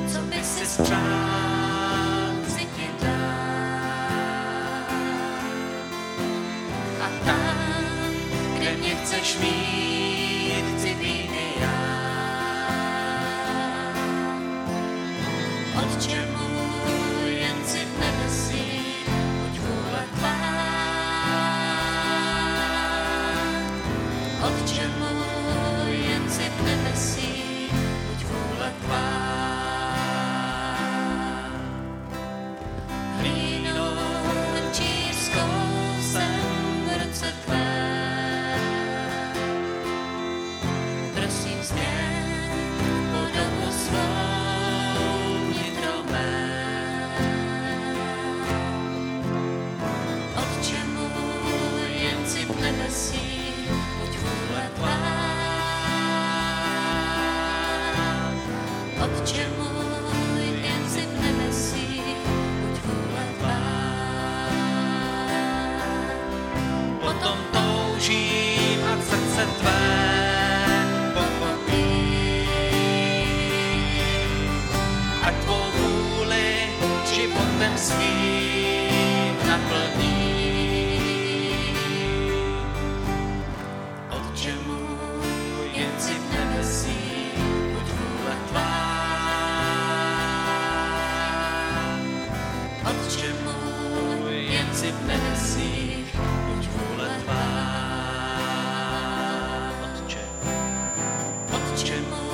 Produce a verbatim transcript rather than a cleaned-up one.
co by si spřál si ti dát. A tam, kde mě chceš mít, chci být i já. Otče můj, jen si v nebesích, buď vůle tvá. Otče můj, jen si v nebesích, buď vůle tvá. Hlínou čírskou jsem v ruce tvé. Prosím změň podobu svou nitro mé. Otče můj, jen si v nebesích, buď vůle tvá. Otče můj, jen si v nebesích, buď vůle tvá. Potom toužím a srdce tvé pochopí. Ať tvou vůli životem svým naplní. Otče můj, jen si v nebesích, buď vůle tvá. Otče můj, jen si v nebesích, buď vůle tvá. Otče, Otče můj,